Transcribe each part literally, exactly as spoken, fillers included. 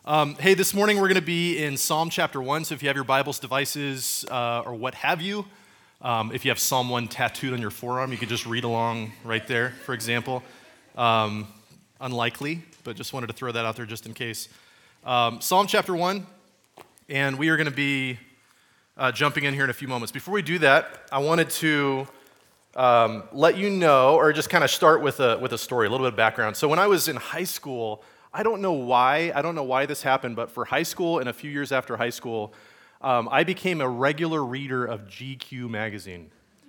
Um, hey, this morning we're going to be in Psalm chapter one, so if you have your Bibles, devices, uh, or what have you, um, if you have Psalm one tattooed on your forearm, you could just read along right there, for example. Um, unlikely, but just wanted to throw that out there just in case. Um, Psalm chapter one, and we are going to be uh, jumping in here in a few moments. Before we do that, I wanted to um, let you know, or just kind of start with a, with a story, a little bit of background. So when I was in high school, I don't know why, I don't know why this happened, but for high school and a few years after high school, um, I became a regular reader of G Q magazine.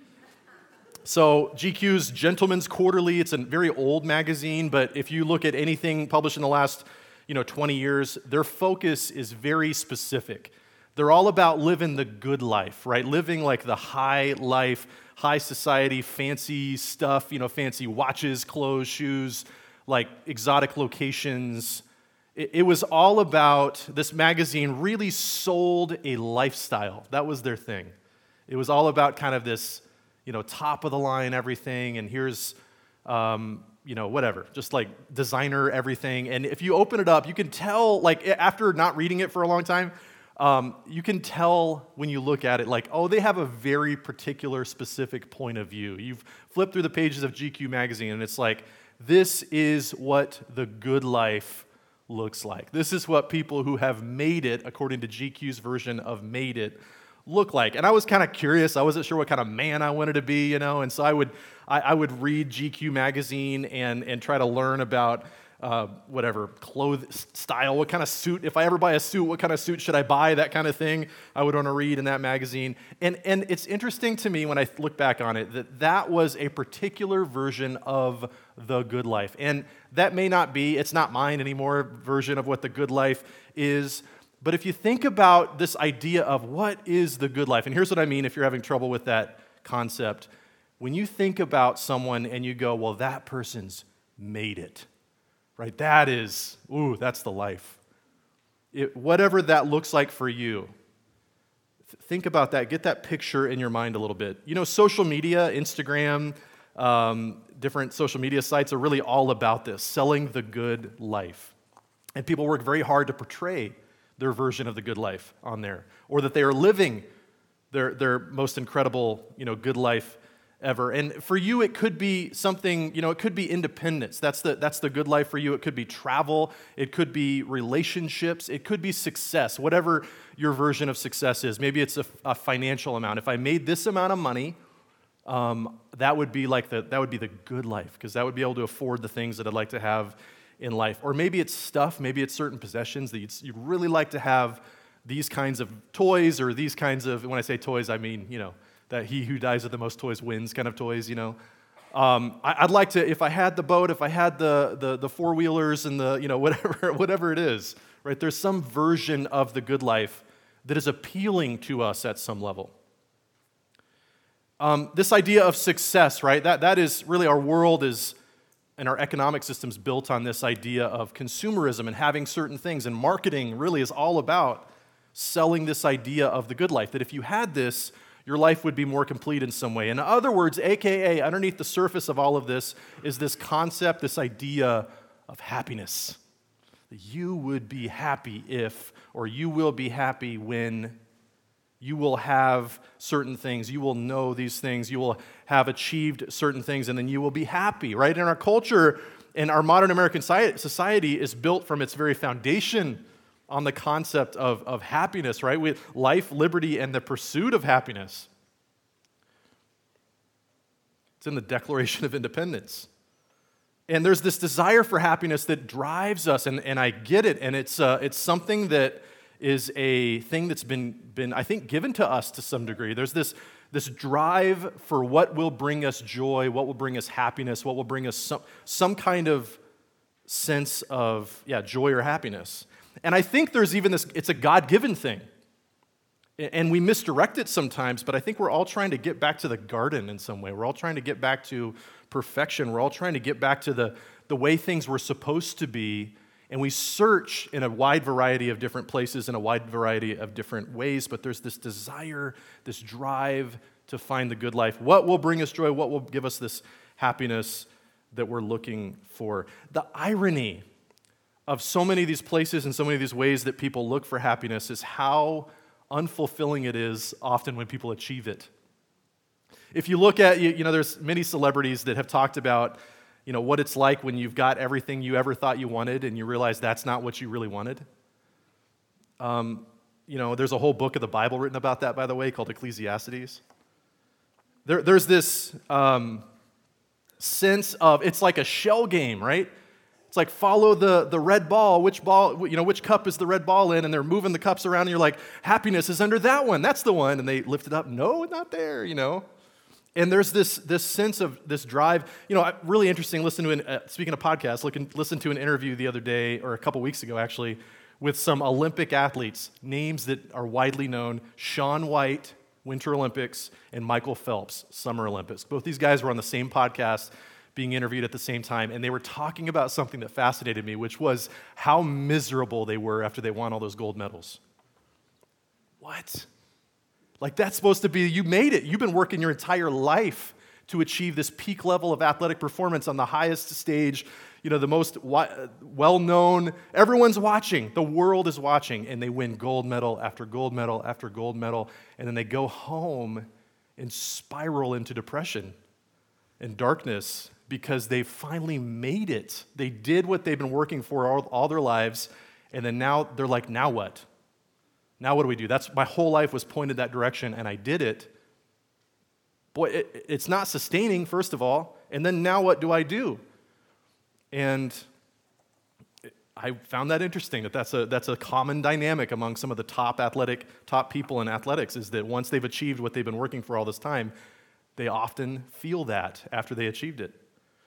So G Q's Gentleman's Quarterly, it's a very old magazine, but if you look at anything published in the last, you know, twenty years, their focus is very specific. They're all about living the good life, right? Living like the high life, high society, fancy stuff, you know, fancy watches, clothes, shoes, like exotic locations. It, it was all about, this magazine really sold a lifestyle. That was their thing. It was all about kind of this, you know, top of the line everything, and here's, um, you know, whatever, just like designer everything. And if you open it up, you can tell, like after not reading it for a long time, um, you can tell when you look at it, like, oh, they have a very particular, specific point of view. You've flipped through the pages of G Q magazine, and it's like, this is what the good life looks like. This is what people who have made it, according to G Q's version of made it, look like. And I was kind of curious. I wasn't sure what kind of man I wanted to be, you know, and so I would I, I would read G Q magazine and, and try to learn about uh, whatever, clothes style, what kind of suit, if I ever buy a suit, what kind of suit should I buy, that kind of thing. I would want to read in that magazine. And, and it's interesting to me when I look back on it that that was a particular version of the good life. And that may not be, it's not mine anymore, version of what the good life is. But if you think about this idea of what is the good life, and here's what I mean if you're having trouble with that concept. When you think about someone and you go, well, that person's made it, right? That is, ooh, that's the life. It, whatever that looks like for you, th- think about that. Get that picture in your mind a little bit. You know, social media, Instagram, um, different social media sites are really all about this, selling the good life. And people work very hard to portray their version of the good life on there, or that they are living their their most incredible, you know, good life ever. And for you, it could be something, you know, it could be independence. That's the that's the good life for you. It could be travel. It could be relationships. It could be success, whatever your version of success is. Maybe it's a, a financial amount. If I made this amount of money, um, that would be like the that would be the good life, because that would be able to afford the things that I'd like to have in life. Or maybe it's stuff, maybe it's certain possessions that you'd, you'd really like to have, these kinds of toys, or these kinds of, when I say toys, I mean, you know, that he who dies with the most toys wins kind of toys, you know. Um, I, I'd like to, if I had the boat, if I had the the, the four-wheelers and the, you know, whatever, whatever it is, right? There's some version of the good life that is appealing to us at some level. Um, this idea of success, right? That that is really, our world is, and our economic system's built on this idea of consumerism and having certain things, and marketing really is all about selling this idea of the good life, that if you had this, your life would be more complete in some way. In other words, A K A, underneath the surface of all of this is this concept, this idea of happiness. That you would be happy if, or you will be happy when you will have certain things, you will know these things, you will have achieved certain things, and then you will be happy, right? And our culture and our modern American society is built from its very foundation on the concept of, of happiness, right? With life, liberty, and the pursuit of happiness. It's in the Declaration of Independence. And there's this desire for happiness that drives us, and, and I get it, and it's uh, it's something that is a thing that's been, been, I think, given to us to some degree. There's this, this drive for what will bring us joy, what will bring us happiness, what will bring us some, some kind of sense of, yeah, joy or happiness. And I think there's even this, it's a God-given thing. And we misdirect it sometimes, but I think we're all trying to get back to the garden in some way. We're all trying to get back to perfection. We're all trying to get back to the, the way things were supposed to be. And we search in a wide variety of different places, in a wide variety of different ways, but there's this desire, this drive to find the good life. What will bring us joy? What will give us this happiness that we're looking for? The irony of so many of these places and so many of these ways that people look for happiness is how unfulfilling it is often when people achieve it. If you look at, you, you know, there's many celebrities that have talked about, you know, what it's like when you've got everything you ever thought you wanted and you realize that's not what you really wanted. Um, you know, there's a whole book of the Bible written about that, by the way, called Ecclesiastes. There, there's this um, sense of, it's like a shell game, right? It's like follow the, the red ball, which ball, you know, which cup is the red ball in, and they're moving the cups around, and you're like, happiness is under that one, that's the one, and they lift it up, no, not there, you know. And there's this this sense of this drive, you know, really interesting, listen to, an, uh, speaking of podcasts, looking, listen to an interview the other day, or a couple weeks ago actually, with some Olympic athletes, names that are widely known, Shaun White, Winter Olympics, and Michael Phelps, Summer Olympics. Both these guys were on the same podcast, being interviewed at the same time, and they were talking about something that fascinated me, which was how miserable they were after they won all those gold medals. What? Like, that's supposed to be, you made it. You've been working your entire life to achieve this peak level of athletic performance on the highest stage, you know, the most well-known, everyone's watching, the world is watching, and they win gold medal after gold medal after gold medal, and then they go home and spiral into depression and darkness because they finally made it. They did what they've been working for all, all their lives, and then now they're like, now what? Now what do we do? That's my whole life was pointed that direction, and I did it. Boy, it, it's not sustaining, first of all, and then now what do I do? And I found that interesting, that that's a, that's a common dynamic among some of the top athletic, top people in athletics, is that once they've achieved what they've been working for all this time, they often feel that after they achieved it.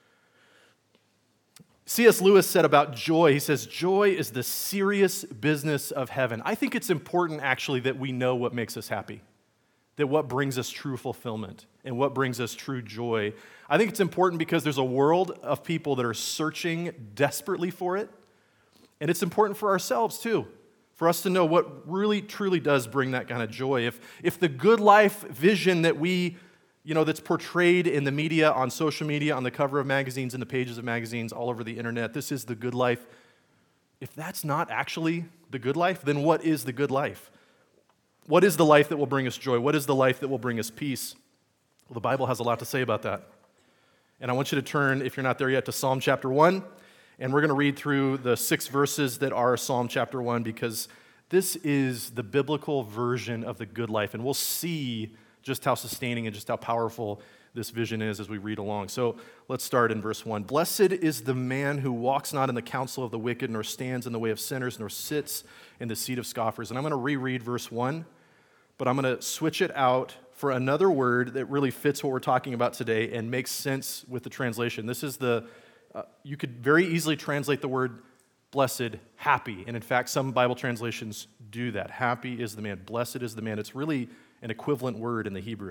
C S Lewis said about joy, he says, joy is the serious business of heaven. I think it's important, actually, that we know what makes us happy, that what brings us true fulfillment and what brings us true joy. I think it's important because there's a world of people that are searching desperately for it, and it's important for ourselves, too, for us to know what really, truly does bring that kind of joy. If, if the good life vision that we you know, that's portrayed in the media, on social media, on the cover of magazines, in the pages of magazines, all over the internet, this is the good life. If that's not actually the good life, then what is the good life? What is the life that will bring us joy? What is the life that will bring us peace? Well, the Bible has a lot to say about that. And I want you to turn, if you're not there yet, to Psalm chapter one, and we're going to read through the six verses that are Psalm chapter one, because this is the biblical version of the good life, and we'll see just how sustaining and just how powerful this vision is as we read along. So let's start in verse one. Blessed is the man who walks not in the counsel of the wicked, nor stands in the way of sinners, nor sits in the seat of scoffers. And I'm going to reread verse one, but I'm going to switch it out for another word that really fits what we're talking about today and makes sense with the translation. This is the, uh, you could very easily translate the word blessed, happy. And in fact, some Bible translations do that. Happy is the man, blessed is the man. It's really an equivalent word in the Hebrew.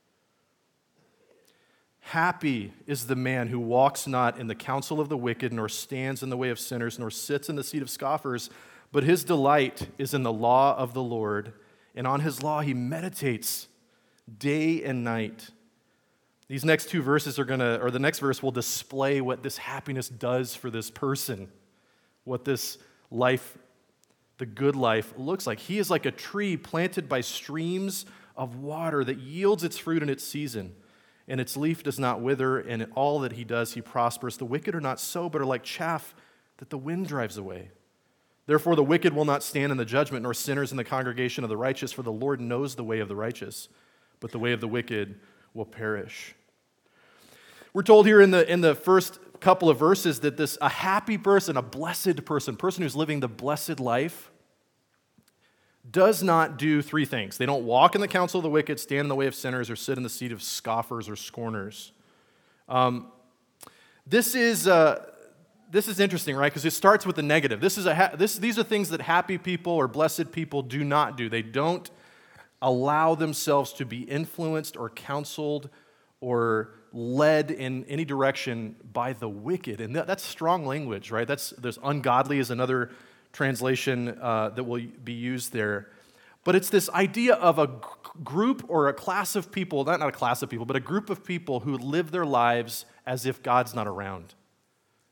Happy is the man who walks not in the counsel of the wicked, nor stands in the way of sinners, nor sits in the seat of scoffers, but his delight is in the law of the Lord, and on his law he meditates day and night. These next two verses are going to, or the next verse will display what this happiness does for this person, what this life, the good life, looks like. He is like a tree planted by streams of water that yields its fruit in its season, and its leaf does not wither, and in all that he does he prospers. The wicked are not so, but are like chaff that the wind drives away. Therefore the wicked will not stand in the judgment, nor sinners in the congregation of the righteous, for the Lord knows the way of the righteous, but the way of the wicked will perish. We're told here in the in the first couple of verses that this a happy person, a blessed person, person who's living the blessed life, does not do three things. They don't walk in the counsel of the wicked, stand in the way of sinners, or sit in the seat of scoffers or scorners. Um, this is uh, this is interesting, right? Because it starts with the negative. This is a ha- this these are things that happy people or blessed people do not do. They don't allow themselves to be influenced or counseled or led in any direction by the wicked. And that, that's strong language, right? That's there's ungodly is another translation uh, that will be used there. But it's this idea of a g- group or a class of people, not, not a class of people, but a group of people who live their lives as if God's not around.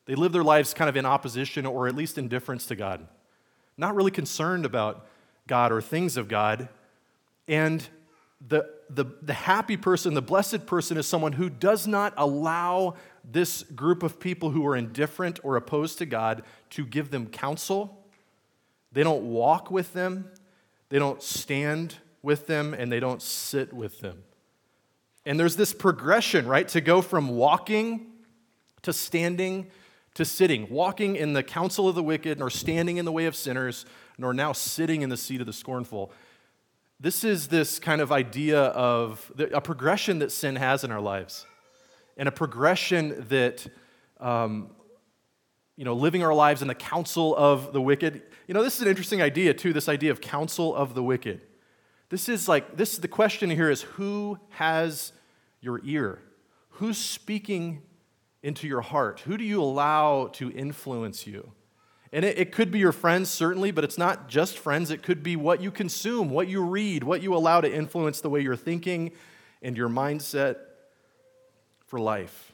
They live their lives kind of in opposition or at least indifference to God, not really concerned about God or things of God. And the, the, the happy person, the blessed person is someone who does not allow this group of people who are indifferent or opposed to God to give them counsel. They don't walk with them, they don't stand with them, and they don't sit with them. And there's this progression, right, to go from walking to standing to sitting, walking in the counsel of the wicked, nor standing in the way of sinners, nor now sitting in the seat of the scornful. This is this kind of idea of a progression that sin has in our lives, and a progression that, um, you know, living our lives in the counsel of the wicked. You know, this is an interesting idea, too, this idea of counsel of the wicked. This is like, this is the question here is, who has your ear? Who's speaking into your heart? Who do you allow to influence you? And it, it could be your friends, certainly, but it's not just friends. It could be what you consume, what you read, what you allow to influence the way you're thinking and your mindset for life.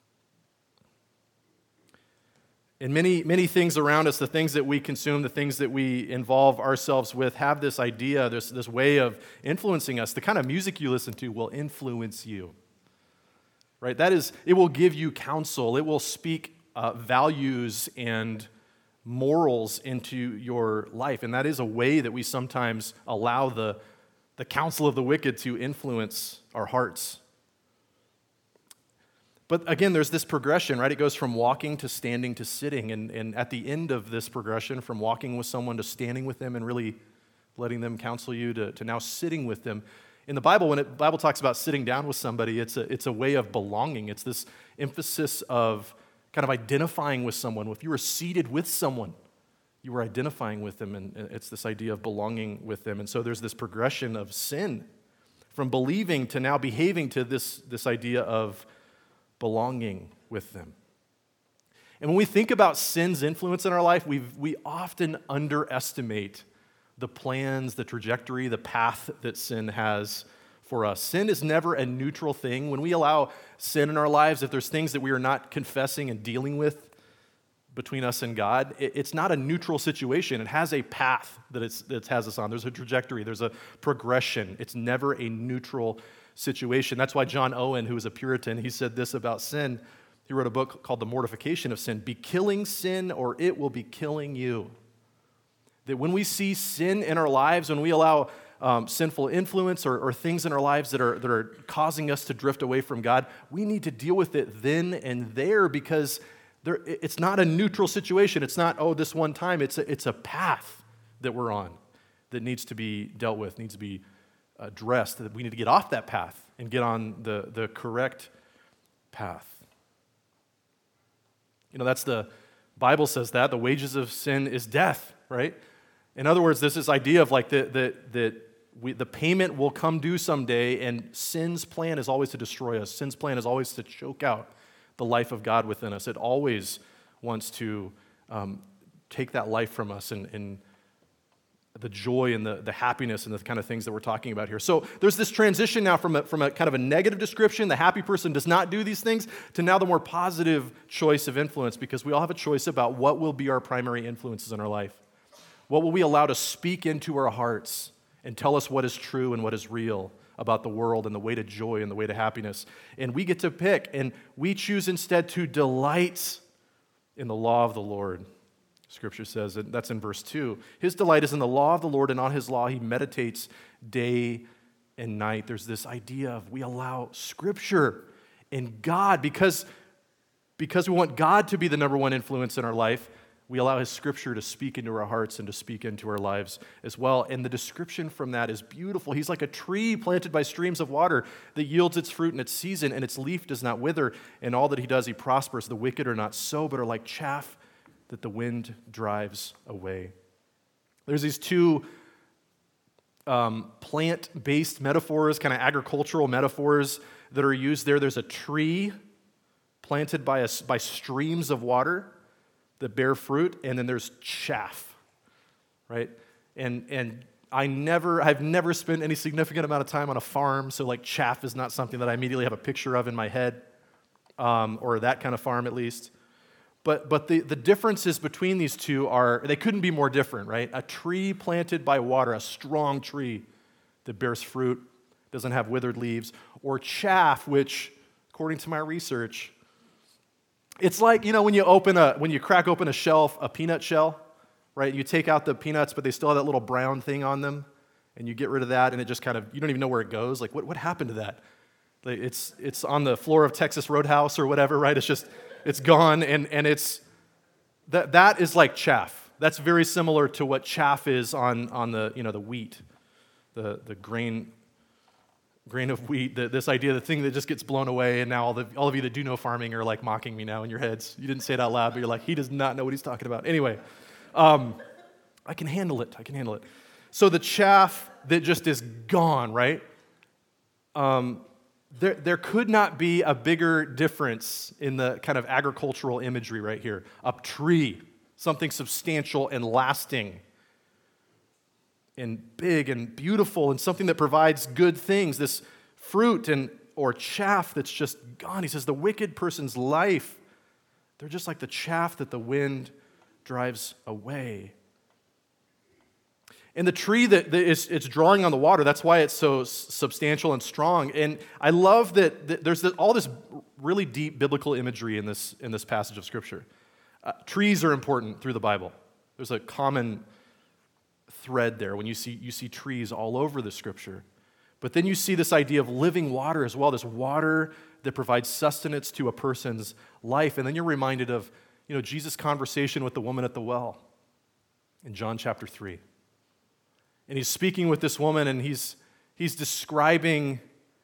And many, many things around us, the things that we consume, the things that we involve ourselves with, have this idea, this, this way of influencing us. The kind of music you listen to will influence you. Right? That is, it will give you counsel. It will speak uh, values and morals into your life. And that is a way that we sometimes allow the, the counsel of the wicked to influence our hearts. But again, there's this progression, right? It goes from walking to standing to sitting. And, and at the end of this progression, from walking with someone to standing with them and really letting them counsel you to, to now sitting with them. In the Bible, when it, the Bible talks about sitting down with somebody, it's a, it's a way of belonging. It's this emphasis of kind of identifying with someone. If you were seated with someone, you were identifying with them, and it's this idea of belonging with them. And so there's this progression of sin from believing to now behaving to this, this idea of belonging with them. And when we think about sin's influence in our life, we we often underestimate the plans, the trajectory, the path that sin has for us. Sin is never a neutral thing. When we allow sin in our lives, if there's things that we are not confessing and dealing with between us and God, it, it's not a neutral situation. It has a path that, it's, that it has us on. There's a trajectory. There's a progression. It's never a neutral situation. That's why John Owen, who was a Puritan, he said this about sin. He wrote a book called The Mortification of Sin. Be killing sin or it will be killing you. That when we see sin in our lives, when we allow um, sinful influence or, or things in our lives that are, that are causing us to drift away from God, we need to deal with it then and there, because there, it's not a neutral situation. It's not, oh, this one time. It's a, it's a path that we're on that needs to be dealt with, needs to be addressed, that we need to get off that path and get on the, the correct path. You know, that's the Bible says that. The wages of sin is death, right? In other words, there's this idea of like that that that we, the payment will come due someday, and sin's plan is always to destroy us. Sin's plan is always to choke out the life of God within us. It always wants to um, take that life from us and, and the joy and the, the happiness and the kind of things that we're talking about here. So there's this transition now from a, from a kind of a negative description, the happy person does not do these things, to now the more positive choice of influence, because we all have a choice about what will be our primary influences in our life. What will we allow to speak into our hearts and tell us what is true and what is real about the world and the way to joy and the way to happiness? And we get to pick, and we choose instead to delight in the law of the Lord. Scripture says, and that's in verse two. His delight is in the law of the Lord, and on his law he meditates day and night. There's this idea of we allow Scripture and God, because, because we want God to be the number one influence in our life, we allow his Scripture to speak into our hearts and to speak into our lives as well. And the description from that is beautiful. He's like a tree planted by streams of water that yields its fruit in its season, and its leaf does not wither. And all that he does, he prospers. The wicked are not so, but are like chaff that the wind drives away. There's these two um, plant-based metaphors, kind of agricultural metaphors that are used there. There's a tree planted by, a, by streams of water that bear fruit, and then there's chaff, right? And and I never, I've never spent any significant amount of time on a farm, so like chaff is not something that I immediately have a picture of in my head, um, or that kind of farm at least. But, but the, the differences between these two are, they couldn't be more different, right? A tree planted by water, a strong tree that bears fruit, doesn't have withered leaves, or chaff, which, according to my research, it's like, you know, when you open a, when you crack open a shell, a peanut shell, right? You take out the peanuts, but they still have that little brown thing on them, and you get rid of that, and it just kind of, you don't even know where it goes. Like, what, what happened to that? Like, it's, it's on the floor of Texas Roadhouse or whatever, right? It's just, it's gone, and, and it's, that, that is like chaff. That's very similar to what chaff is on, on the, you know, the wheat, the, the grain, grain of wheat, the, this idea, the thing that just gets blown away, and now all, the, all of you that do know farming are like mocking me now in your heads. You didn't say it out loud, but you're like, he does not know what he's talking about. Anyway, um, I can handle it. I can handle it. So the chaff that just is gone, right? Um, there, there could not be a bigger difference in the kind of agricultural imagery right here. A tree, something substantial and lasting, and big and beautiful, and something that provides good things, this fruit and or chaff that's just gone. He says the wicked person's life, they're just like the chaff that the wind drives away. And the tree that, that is it's drawing on the water, that's why it's so substantial and strong. And I love that, that there's all this really deep biblical imagery in this, in this passage of Scripture. Uh, trees are important through the Bible. There's a common thread there when you see you see trees all over the Scripture. But then you see this idea of living water as well, this water that provides sustenance to a person's life. And then you're reminded of, you know, Jesus' conversation with the woman at the well in John chapter three. And he's speaking with this woman, and he's he's describing,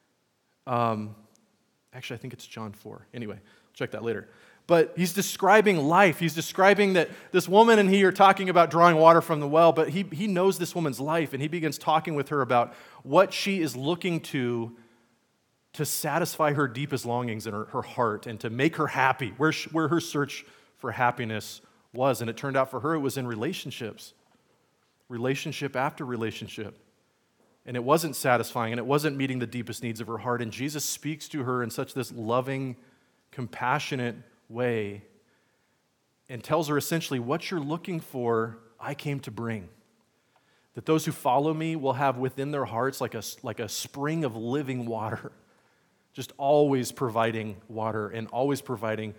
um, actually I think it's John four. Anyway, check that later. But he's describing life. He's describing that this woman and he are talking about drawing water from the well, but he, he knows this woman's life, and he begins talking with her about what she is looking to to satisfy her deepest longings in her, her heart and to make her happy, where, she, where her search for happiness was. And it turned out for her it was in relationships, relationship after relationship. And it wasn't satisfying, and it wasn't meeting the deepest needs of her heart. And Jesus speaks to her in such this loving, compassionate way and tells her essentially, what you're looking for, I came to bring. That those who follow me will have within their hearts like a, like a spring of living water, just always providing water and always providing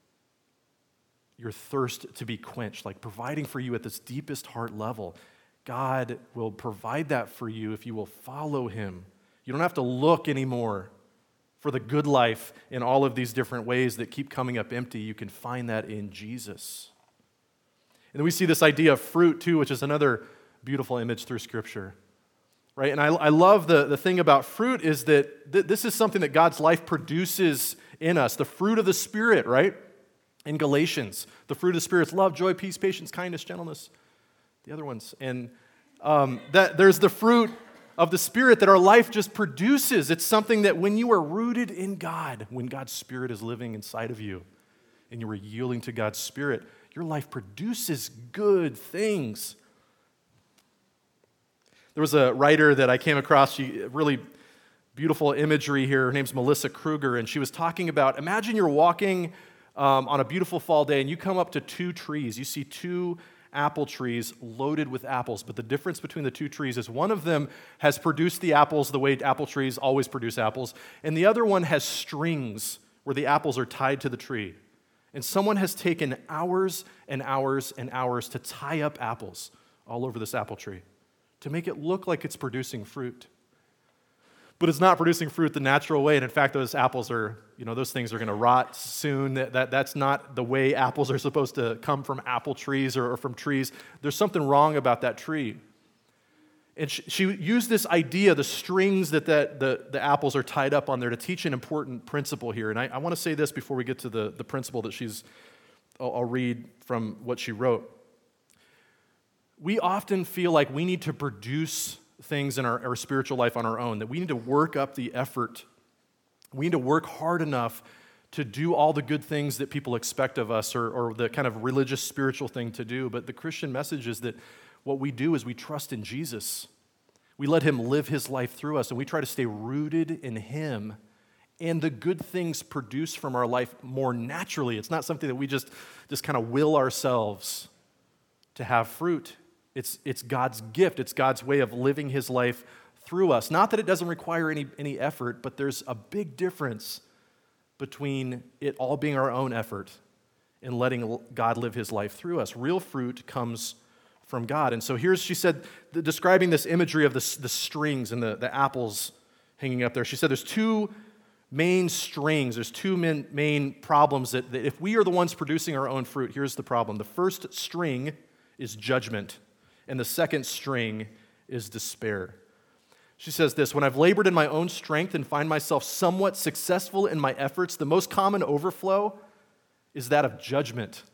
your thirst to be quenched, like providing for you at this deepest heart level. God will provide that for you if you will follow him. You don't have to look anymore for the good life in all of these different ways that keep coming up empty. You can find that in Jesus. And then we see this idea of fruit too, which is another beautiful image through Scripture, right? And I, I love the, the thing about fruit is that th- this is something that God's life produces in us, the fruit of the Spirit, right? In Galatians, the fruit of the Spirit is love, joy, peace, patience, kindness, gentleness, the other ones. And um, that there's the fruit of the Spirit that our life just produces. It's something that when you are rooted in God, when God's Spirit is living inside of you, and you are yielding to God's Spirit, your life produces good things. There was a writer that I came across, she really beautiful imagery here. Her name's Melissa Kruger, and she was talking about, imagine you're walking um, on a beautiful fall day, and you come up to two trees. You see two apple trees loaded with apples, but the difference between the two trees is one of them has produced the apples the way apple trees always produce apples, and the other one has strings where the apples are tied to the tree. And someone has taken hours and hours and hours to tie up apples all over this apple tree to make it look like it's producing fruit. But it's not producing fruit the natural way, and in fact, those apples are, you know, those things are going to rot soon. That, that That's not the way apples are supposed to come from apple trees or, or from trees. There's something wrong about that tree. And she, she used this idea, the strings that, that the, the apples are tied up on there, to teach an important principle here. And I, I want to say this before we get to the, the principle that she's, I'll, I'll read from what she wrote. We often feel like we need to produce things in our, our spiritual life on our own, that we need to work up the effort. We need to work hard enough to do all the good things that people expect of us, or, or the kind of religious, spiritual thing to do. But the Christian message is that what we do is we trust in Jesus. We let him live his life through us, and we try to stay rooted in him and the good things produce from our life more naturally. It's not something that we just, just kind of will ourselves to have fruit. It's, it's God's gift. It's God's way of living his life through us. Not that it doesn't require any, any effort, but there's a big difference between it all being our own effort and letting God live his life through us. Real fruit comes from God. And so here's, she said, the, describing this imagery of the, the strings and the, the apples hanging up there. She said there's two main strings, there's two main, main problems that, that if we are the ones producing our own fruit, here's the problem. The first string is judgment, and the second string is despair. She says this, when I've labored in my own strength and find myself somewhat successful in my efforts, the most common overflow is that of judgment.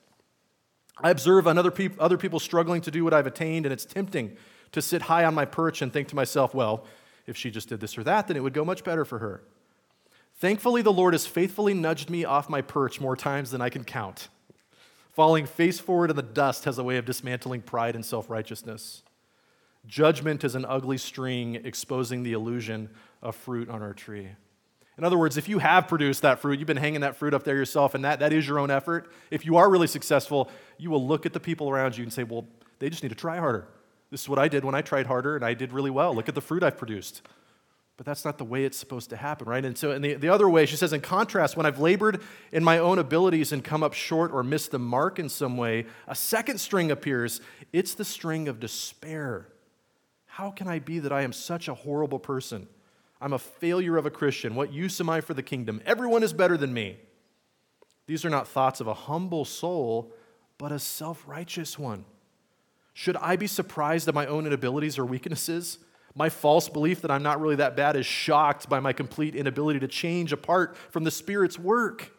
I observe on other, peop- other people struggling to do what I've attained, and it's tempting to sit high on my perch and think to myself, well, if she just did this or that, then it would go much better for her. Thankfully, the Lord has faithfully nudged me off my perch more times than I can count. Falling face forward in the dust has a way of dismantling pride and self-righteousness. Judgment is an ugly string exposing the illusion of fruit on our tree. In other words, if you have produced that fruit, you've been hanging that fruit up there yourself, and that, that is your own effort, if you are really successful, you will look at the people around you and say, well, they just need to try harder. This is what I did when I tried harder, and I did really well. Look at the fruit I've produced. But that's not the way it's supposed to happen, right? And so in the, the other way, she says, in contrast, when I've labored in my own abilities and come up short or missed the mark in some way, a second string appears. It's the string of despair. How can I be that I am such a horrible person? I'm a failure of a Christian. What use am I for the kingdom? Everyone is better than me. These are not thoughts of a humble soul, but a self-righteous one. Should I be surprised at my own inabilities or weaknesses? My false belief that I'm not really that bad is shocked by my complete inability to change apart from the Spirit's work.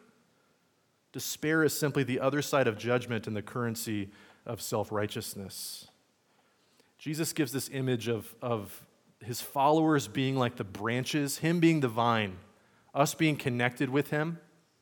Despair is simply the other side of judgment and the currency of self-righteousness. Jesus gives this image of, of his followers being like the branches, him being the vine, us being connected with him,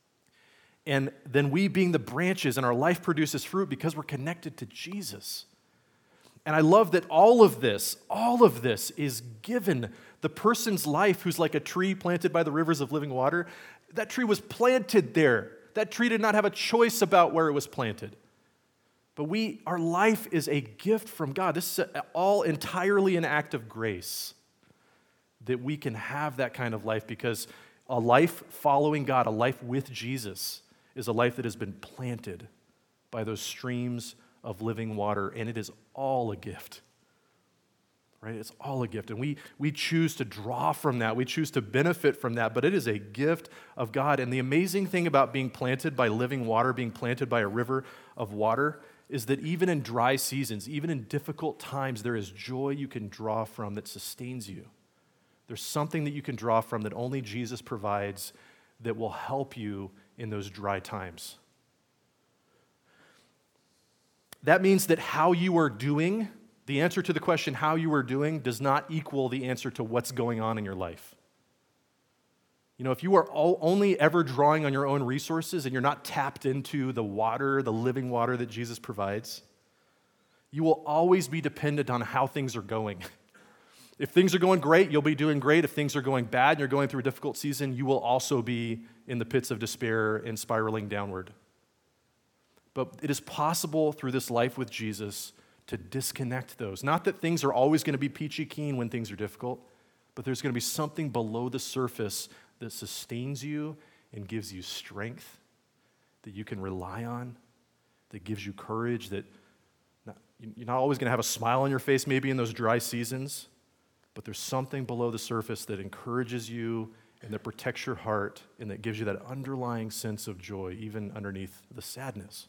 and then we being the branches, and our life produces fruit because we're connected to Jesus. And I love that all of this, all of this is given. The person's life who's like a tree planted by the rivers of living water, that tree was planted there. That tree did not have a choice about where it was planted. But we, our life is a gift from God. This is all entirely an act of grace that we can have that kind of life, because a life following God, a life with Jesus, is a life that has been planted by those streams of living water, and it is all a gift, right? It's all a gift, and we, we choose to draw from that. We choose to benefit from that, but it is a gift of God. And the amazing thing about being planted by living water, being planted by a river of water, is that even in dry seasons, even in difficult times, there is joy you can draw from that sustains you. There's something that you can draw from that only Jesus provides that will help you in those dry times. That means that how you are doing, the answer to the question how you are doing, does not equal the answer to what's going on in your life. You know, if you are all, only ever drawing on your own resources and you're not tapped into the water, the living water that Jesus provides, you will always be dependent on how things are going. If things are going great, you'll be doing great. If things are going bad and you're going through a difficult season, you will also be in the pits of despair and spiraling downward. But it is possible through this life with Jesus to disconnect those. Not that things are always going to be peachy keen when things are difficult, but there's going to be something below the surface that sustains you and gives you strength, that you can rely on, that gives you courage, that not, you're not always going to have a smile on your face maybe in those dry seasons, but there's something below the surface that encourages you and that protects your heart and that gives you that underlying sense of joy even underneath the sadness.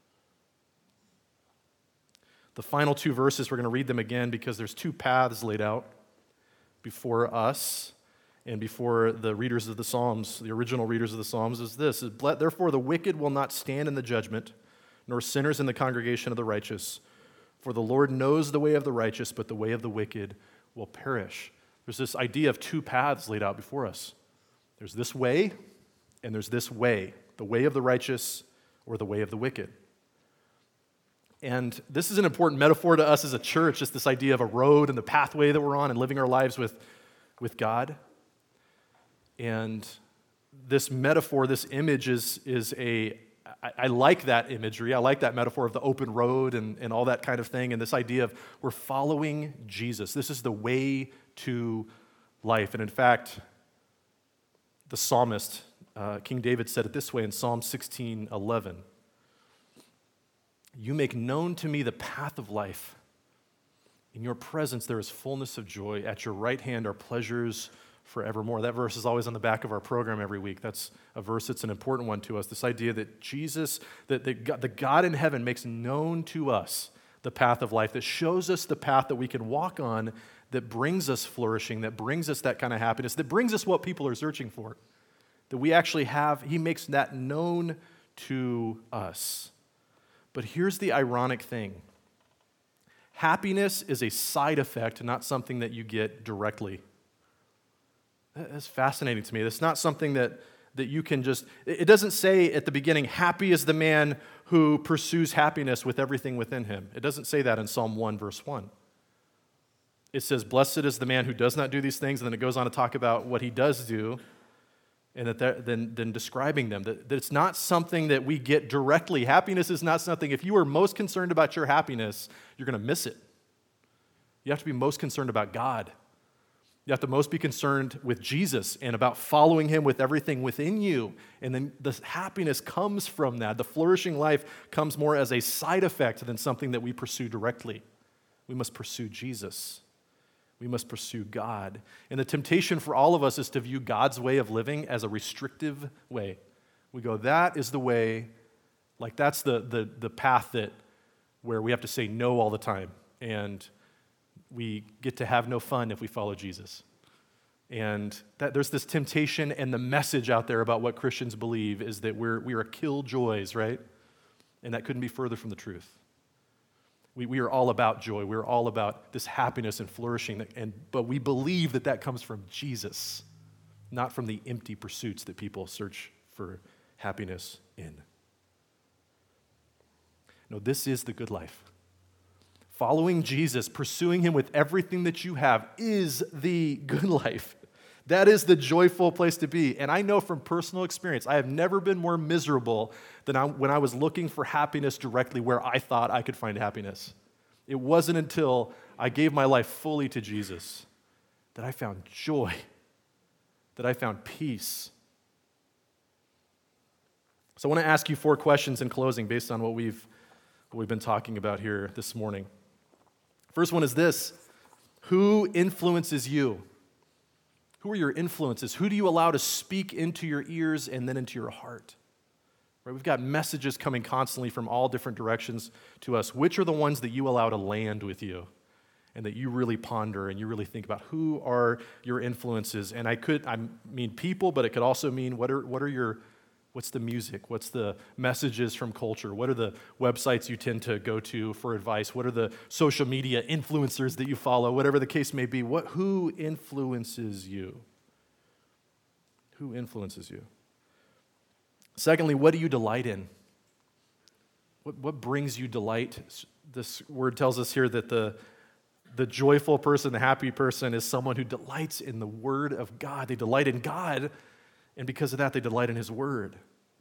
The final two verses, we're going to read them again because there's two paths laid out before us and before the readers of the Psalms, the original readers of the Psalms, is this: therefore the wicked will not stand in the judgment, nor sinners in the congregation of the righteous. For the Lord knows the way of the righteous, but the way of the wicked will perish. There's this idea of two paths laid out before us. There's this way, and there's this way, the way of the righteous or the way of the wicked. And this is an important metaphor to us as a church, just this idea of a road and the pathway that we're on and living our lives with, with God. And this metaphor, this image is, is a, I, I like that imagery. I like that metaphor of the open road and, and all that kind of thing, and this idea of we're following Jesus. This is the way to life. And in fact, the psalmist, uh, King David, said it this way in Psalm sixteen eleven. You make known to me the path of life. In your presence there is fullness of joy. At your right hand are pleasures forevermore. That verse is always on the back of our program every week. That's a verse that's an important one to us. This idea that Jesus, that the God, the God in heaven makes known to us the path of life, that shows us the path that we can walk on, that brings us flourishing, that brings us that kind of happiness, that brings us what people are searching for. That we actually have, he makes that known to us. But here's the ironic thing. Happiness is a side effect, not something that you get directly. That's fascinating to me. It's not something that, that you can just, it doesn't say at the beginning, happy is the man who pursues happiness with everything within him. It doesn't say that in Psalm one, verse one. It says, blessed is the man who does not do these things, and then it goes on to talk about what he does do, and that then, then describing them, that, that it's not something that we get directly. Happiness is not something, if you are most concerned about your happiness, you're going to miss it. You have to be most concerned about God. You have to most be concerned with Jesus and about following him with everything within you. And then the happiness comes from that. The flourishing life comes more as a side effect than something that we pursue directly. We must pursue Jesus. We must pursue God. And the temptation for all of us is to view God's way of living as a restrictive way. We go, that is the way, like that's the, the, the path that where we have to say no all the time. And we get to have no fun if we follow Jesus. And that there's this temptation, and the message out there about what Christians believe is that we're, we are killjoys, right? And that couldn't be further from the truth. We, we are all about joy. We're all about this happiness and flourishing, and, but we believe that that comes from Jesus, not from the empty pursuits that people search for happiness in. No, this is the good life. Following Jesus, pursuing him with everything that you have is the good life. That is the joyful place to be. And I know from personal experience, I have never been more miserable than I, when I was looking for happiness directly where I thought I could find happiness. It wasn't until I gave my life fully to Jesus that I found joy, that I found peace. So I want to ask you four questions in closing based on what we've, what we've been talking about here this morning. First one is this: who influences you? Who are your influences? Who do you allow to speak into your ears and then into your heart? Right? We've got messages coming constantly from all different directions to us. Which are the ones that you allow to land with you and that you really ponder and you really think about? Who are your influences? And I could, I mean people, but it could also mean what are, what are your, what's the music? What's the messages from culture? What are the websites you tend to go to for advice? What are the social media influencers that you follow? Whatever the case may be, what, who influences you? Who influences you? Secondly, what do you delight in? What, what brings you delight? This word tells us here that the, the joyful person, the happy person, is someone who delights in the Word of God. They delight in God, and because of that, they delight in His Word.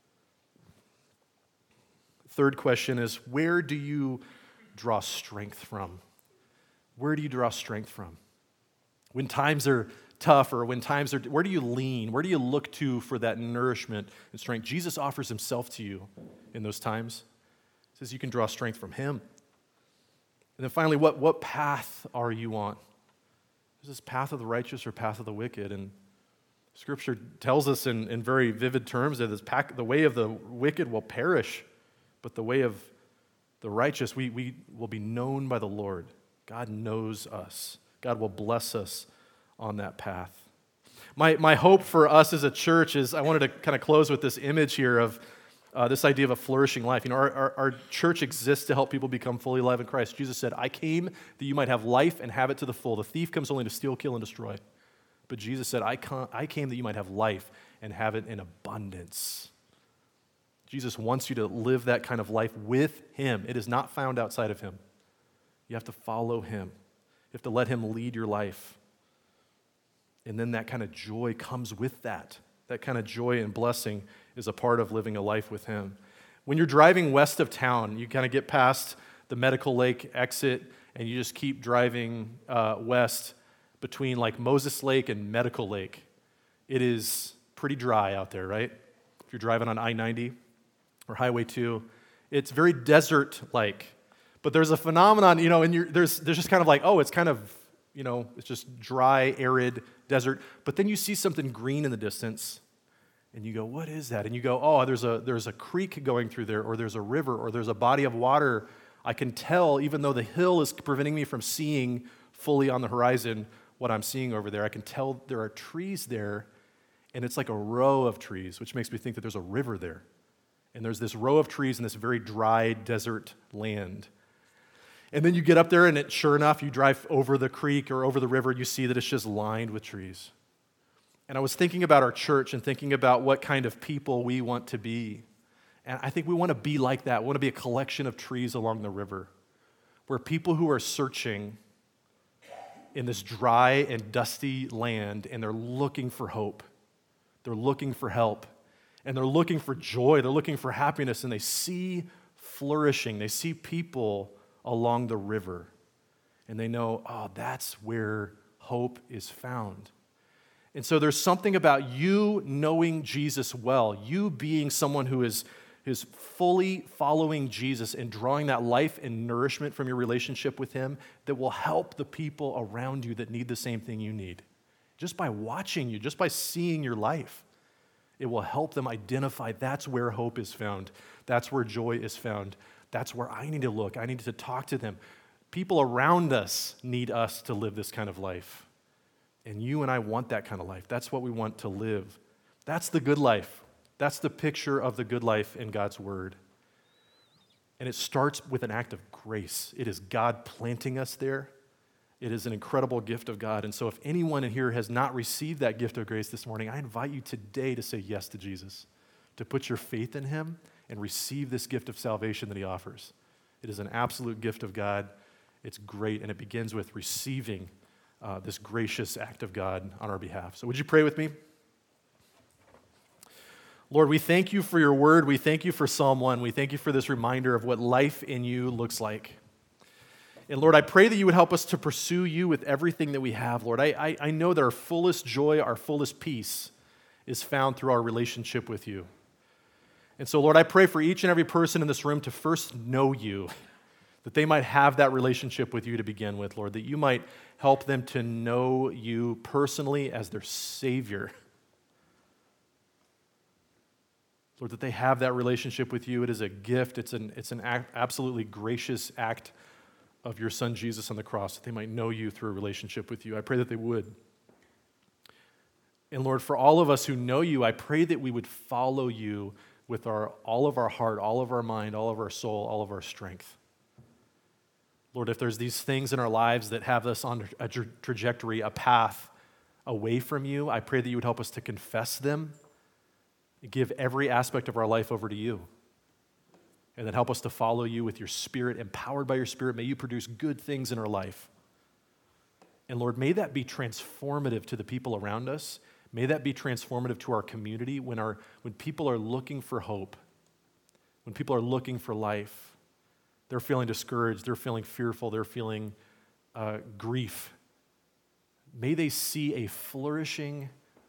Third question is, where do you draw strength from? Where do you draw strength from? When times are tough, or when times are, where do you lean? Where do you look to for that nourishment and strength? Jesus offers Himself to you in those times. He says you can draw strength from Him. And then finally, what, what path are you on? Is this path of the righteous or path of the wicked? And Scripture tells us in, in very vivid terms that this pack, the way of the wicked will perish, but the way of the righteous, we, we will be known by the Lord. God knows us. God will bless us on that path. My, my hope for us as a church is, I wanted to kind of close with this image here of uh, this idea of a flourishing life. You know, our, our, our church exists to help people become fully alive in Christ. Jesus said, I came that you might have life and have it to the full. The thief comes only to steal, kill, and destroy. But Jesus said, I, come, I came that you might have life and have it in abundance. Jesus wants you to live that kind of life with Him. It is not found outside of Him. You have to follow Him. You have to let Him lead your life. And then that kind of joy comes with that. that kind of joy and blessing is a part of living a life with him. When you're driving west of town, you kind of get past the Medical Lake exit, and you just keep driving uh, west between like Moses Lake and Medical Lake. It is pretty dry out there, right? If you're driving on I ninety or Highway two, it's very desert-like. But there's a phenomenon, you know, and you're, there's there's just kind of like, oh, it's kind of, you know, it's just dry, arid desert. But then you see something green in the distance, and you go, what is that? And you go, oh, there's a there's a creek going through there, or there's a river, or there's a body of water. I can tell, even though the hill is preventing me from seeing fully on the horizon what I'm seeing over there, I can tell there are trees there, and it's like a row of trees, which makes me think that there's a river there. And there's this row of trees in this very dry desert land. And then you get up there, and it, sure enough, you drive over the creek or over the river, you see that it's just lined with trees. And I was thinking about our church and thinking about what kind of people we want to be. And I think we want to be like that. We want to be a collection of trees along the river, where people who are searching in this dry and dusty land, and they're looking for hope. They're looking for help. And they're looking for joy. They're looking for happiness. And they see flourishing. They see people along the river. And they know, oh, that's where hope is found. And so there's something about you knowing Jesus well, you being someone who is, is fully following Jesus and drawing that life and nourishment from your relationship with him that will help the people around you that need the same thing you need. Just by watching you, just by seeing your life, it will help them identify that's where hope is found. That's where joy is found. That's where I need to look. I need to talk to them. People around us need us to live this kind of life. And you and I want that kind of life. That's what we want to live. That's the good life. That's the picture of the good life in God's word. And it starts with an act of grace. It is God planting us there. It is an incredible gift of God. And so if anyone in here has not received that gift of grace this morning, I invite you today to say yes to Jesus, to put your faith in him and receive this gift of salvation that he offers. It is an absolute gift of God. It's great, and it begins with receiving uh, this gracious act of God on our behalf. So would you pray with me? Lord, we thank you for your word. We thank you for Psalm one. We thank you for this reminder of what life in you looks like. And Lord, I pray that you would help us to pursue you with everything that we have, Lord. I, I, I know that our fullest joy, our fullest peace is found through our relationship with you. And so, Lord, I pray for each and every person in this room to first know you, that they might have that relationship with you to begin with, Lord, that you might help them to know you personally as their Savior. Lord, that they have that relationship with you. It is a gift. It's an, it's an act, absolutely gracious act of your Son Jesus on the cross, that they might know you through a relationship with you. I pray that they would. And Lord, for all of us who know you, I pray that we would follow you with our, all of our heart, all of our mind, all of our soul, all of our strength. Lord, if there's these things in our lives that have us on a tra- trajectory, a path away from you, I pray that you would help us to confess them, give every aspect of our life over to you. And then help us to follow you with your Spirit, empowered by your Spirit. May you produce good things in our life. And Lord, may that be transformative to the people around us. May that be transformative to our community when, our, when people are looking for hope, when people are looking for life. They're feeling discouraged, they're feeling fearful, they're feeling uh, grief. May they see a flourishing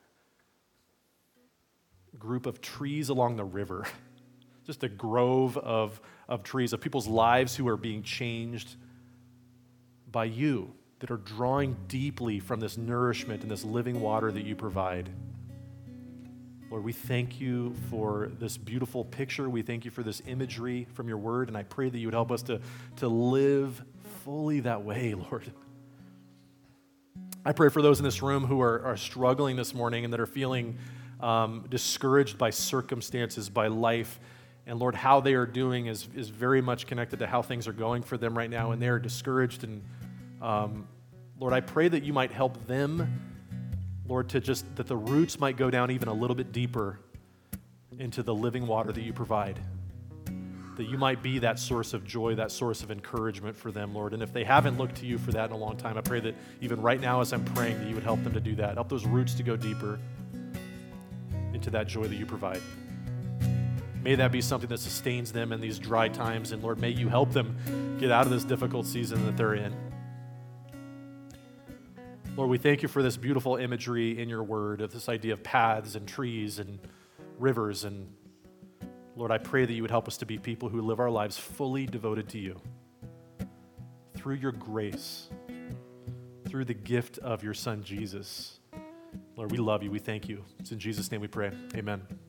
group of trees along the river. Just a grove of, of trees, of people's lives who are being changed by you, that are drawing deeply from this nourishment and this living water that you provide. Lord, we thank you for this beautiful picture. We thank you for this imagery from your word, and I pray that you would help us to, to live fully that way, Lord. I pray for those in this room who are, are struggling this morning and that are feeling um, discouraged by circumstances, by life. And Lord, how they are doing is, is very much connected to how things are going for them right now, and they are discouraged. And um, Lord, I pray that you might help them, Lord, to just, that the roots might go down even a little bit deeper into the living water that you provide. That you might be that source of joy, that source of encouragement for them, Lord. And if they haven't looked to you for that in a long time, I pray that even right now as I'm praying that you would help them to do that. Help those roots to go deeper. In to that joy that you provide. May that be something that sustains them in these dry times. And Lord, may you help them get out of this difficult season that they're in. Lord, we thank you for this beautiful imagery in your word of this idea of paths and trees and rivers. And Lord, I pray that you would help us to be people who live our lives fully devoted to you through your grace, through the gift of your son, Jesus. Lord, we love you. We thank you. It's in Jesus' name we pray. Amen.